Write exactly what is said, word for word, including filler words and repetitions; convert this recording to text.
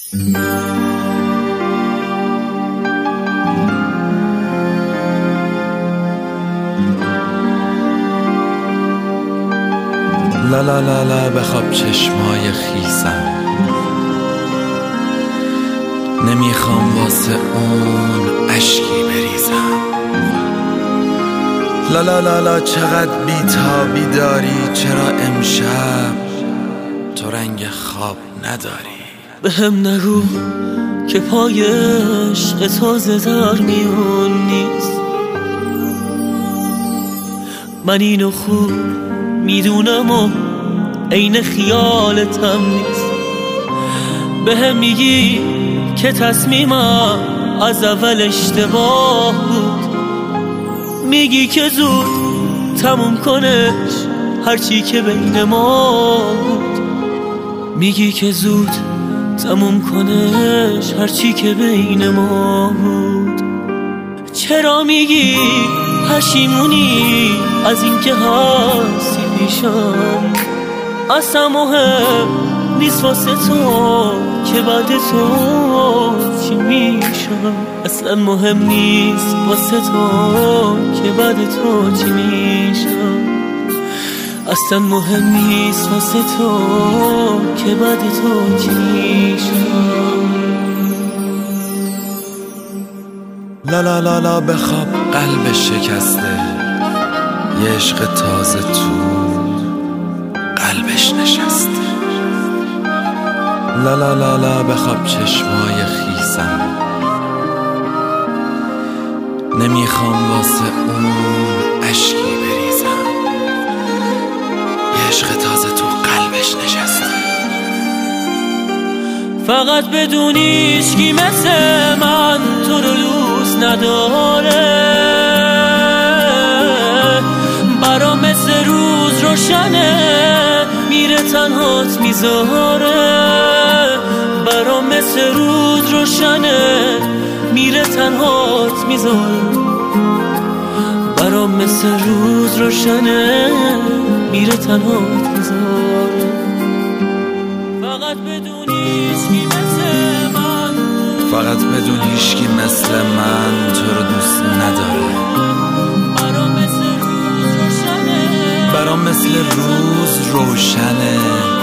لا لا لا لا بخواب چشمای خیسم، نمیخوام واسه اون اشکی بریزم. لا لا لا لا چقدر بی‌تابی داری، چرا امشب تو رنگ خواب نداری؟ به هم نگو که پای عشق تازه در میون نیست، من اینو خوب میدونم و عین خیالتم نیست. به هم میگی که تصمیمم از اول اشتباه بود، میگی که زود تموم کنش هرچی که بین ما بود، میگی که زود تموم کنش هرچی که بین ما بود. چرا میگی پشیمونی از این که هستی پیشم؟ اصلا مهم نیست واسه تو که بعد تو چی میشم. اصلا مهم نیست واسه تو که بعد تو چی میشم. اصلا مهم نیست واسه تو که بعد تو چی میشم. لا لا لا لا بخواب قلب شکسته، یه عشق تازه تو قلبش نشسته. لا لا لا لا بخواب چشمای خیسم، نمیخوام واسه اون اشکی بریزم. یه عشق تازه تو قلبش نشسته. فقط بدونی هیچکی مثل من تو رو دوست نداره، برام مثل روز روشنه میره تنهات میذاره. برام مثل روز روشنه میره تنهات میذاره. برام مثل روز روشنه میره تنهات میذاره. فقط بدونی هیچکی مثل من، فقط بدون هیچکی مثل من تو رو دوست نداره. برام مثل روز روشنه، برام مثل روز روشنه